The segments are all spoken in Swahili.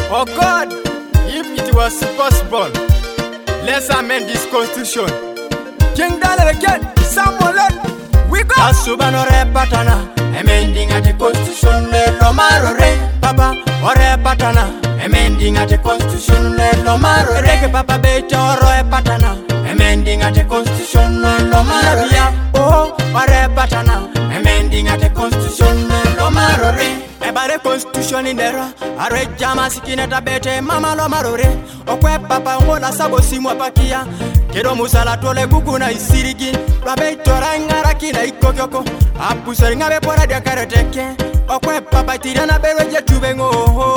Oh God, if it was possible, let's amend this constitution. King Daniel again, someone let we go. Asubano repatana, amending at the constitution, Lomaro re, Papa, or repatana, amending at the constitution, Lomaro re, Papa Beta or repatana, amending at the constitution, Lomaro ya, oh, or repatana, amending at the constitution, Lomaro re. Ebare constitution in era, a red jama sikineta bete, Mama Lomaro re, okwe Papa ngola sabo simu apakia. Kedo musala tole guguna isirigi Babetora ngara kina ikokyoko Apusari ngabe pora dia kareteke Okwe papa tirana bereje tubengo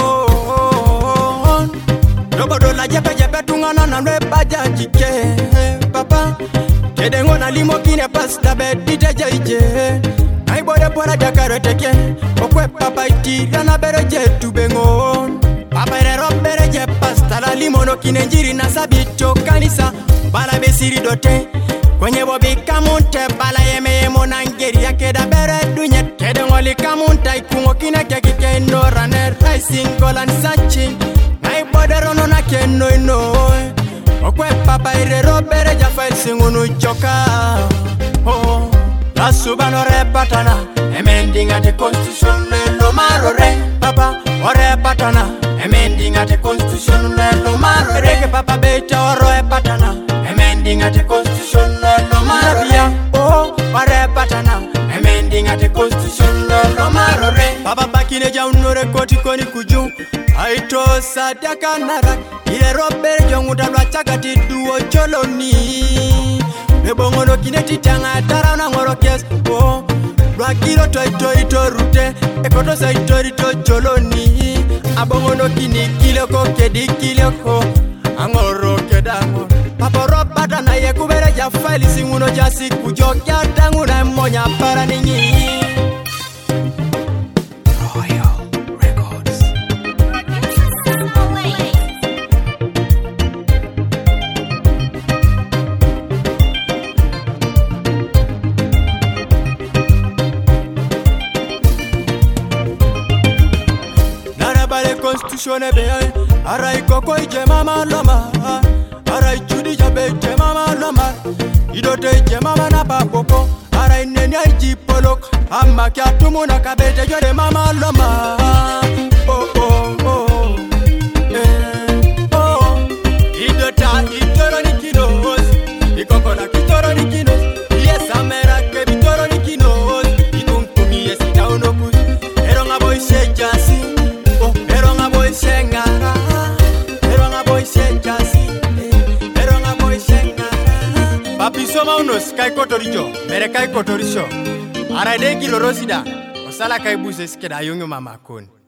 Lobodo la jepe tungana na baja jike Papa Kede ngona limo kine pasta bedite jaije Naibode pora dia kareteke Okwe papa tirana bereje tubengo Papa erero bereje pasta la limono kine njiri na sabito kanisa Bala besiri dote Kwenye bobi kamunte Bala yeme monangeri ya keda bere dunye Kede ngoli kamunta Ikungo kine keki keno Rane rising golan sachi Nai bodero no na keno ino Okwe papa irero bere Jafail singunu choka Oh Asubano repatana Amending at the constitution Lomaro re Papa Orepatana Amending at the constitution Lomaro re Papa beta orepatana Amending at the constitution, no matter oh, patana. Amending at the constitution, no matter. Papa Bakine Jaunore Kotikoni Kuju. I told Sadaka Nara. Ile Robert Jonguda Chakati duo Choloni. The Bongono Kineti Tanga Tarana Morokes. Oh, Rakiro Toito Rute. Ekoto Saitorito Choloni. Abongono Kini Kiloko Kedi Kiloko. Angoro Kedamo. Papa Robata na ye kubere ja faili singuno jasi kujokia tangu na monya para ninyi Royal Records Narabale constitution ebe arai koko ije mama loma Arai chudi jabe mama loma Idote mama na papoko Arai neni aiji polok Amma kia tumu na kabete jode mama loma Oh oh oh Oh Idota itoro ni kinos Ikoko na kitoro ni kinos Yes amera ke bitoro ni kinos Ikunkumi yesi daunokus Eronga boy se jasi Oh eronga boy se ngara Eronga boy se jasi Papi soma unos kai kotorijo, mere kai kotorisho. Ara de giro rosida, osala kai buse skeda yungu mama kun.